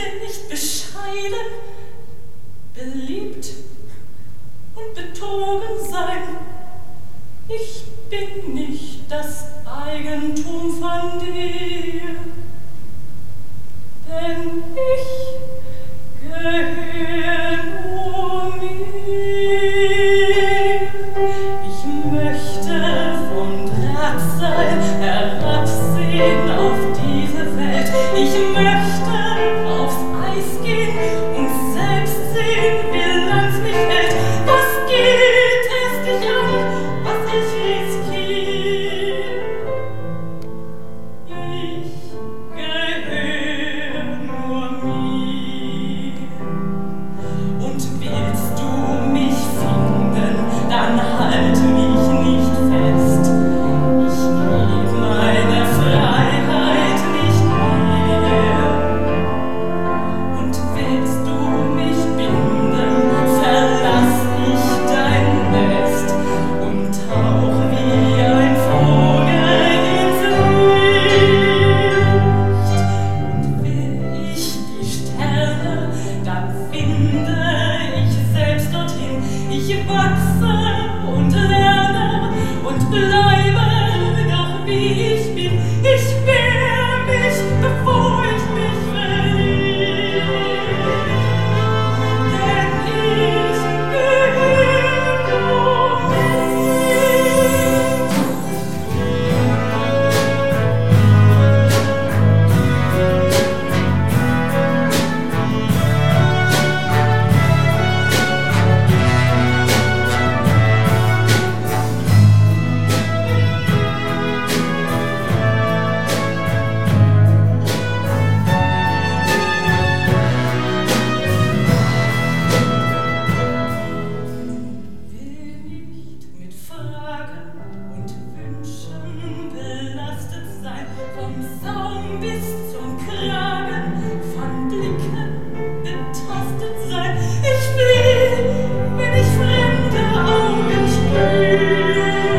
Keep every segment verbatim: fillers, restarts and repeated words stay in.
will nicht bescheiden, beliebt und betrogen sein. Ich bin nicht das Eigentum von dir, denn ich gehöre nur mir. Ich möchte vom Drahtseil herabsehen auf diese Welt. Ich möchte aufs Eis gehen und selbst sehen, wie lang's mich hält. Was geht es dich an, was ich riskiere? Ich gehöre nur mir. Und willst du mich finden, dann halt mich nicht fest. Ich geb meine Freiheit nicht her. Und willst du mich binden, verlass ich dein Nest und tauch wie ein Vogel ins Licht. Und will ich die Sterne, dann finde ich selbst dorthin. Ich wachse und lerne und bleibe doch wie ich bin. Ich wehr mich, bevor ich mich verliere. Denn ich gehöre nur mir. Will nicht mit Fragen und Wünschen belastet sein, vom Saum bis zum Kragen, von Blicken betastet sein. Ich flieh, wenn ich fremde Augen spüre,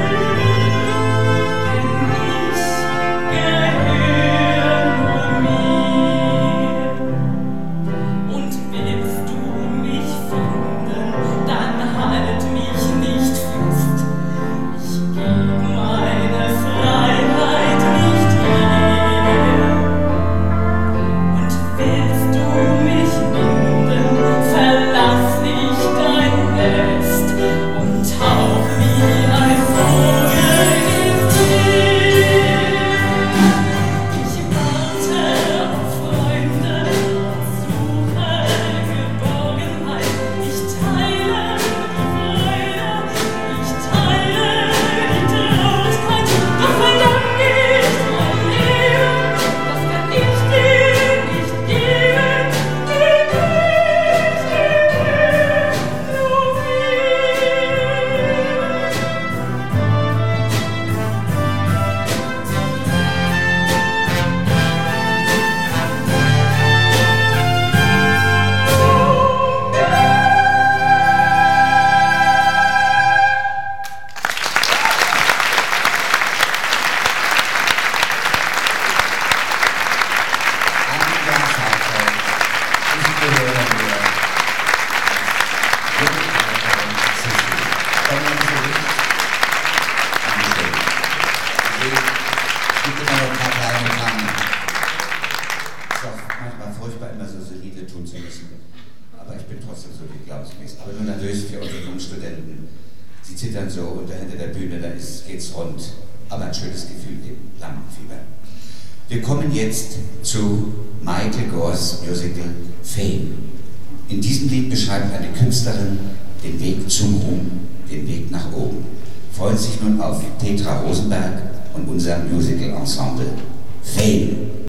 denn ich gehöre nur mir. Und willst du mich finden, dann halt mich nicht fest. Ich geb meine Freiheit nicht her. Und willst du mich binden, verlass ich dein Nest und tauch wie ein Vogel ins Licht. Ich warte auf Freunde und suche Geborgenheit. Ich teile die Freude, ich teile die Trautheit. Doch verlang ich mein Leben, das kann ich dir nicht geben. Denn ich gehöre nur mir. Manchmal furchtbar, immer so solide tun zu müssen. Aber ich bin trotzdem solid, glaubensmäßig. Aber nur nervös für unsere jungen Studenten. Sie zittern so und da hinter der Bühne, da ist, geht's rund. Aber ein schönes Gefühl, dem Lampenfieber. Wir kommen jetzt zu Michael Gores Musical Fame. In diesem Lied beschreibt eine Künstlerin den Weg zum Ruhm, den Weg nach oben. Freut sich nun auf Petra Rosenberg und unser Musical Ensemble Fame.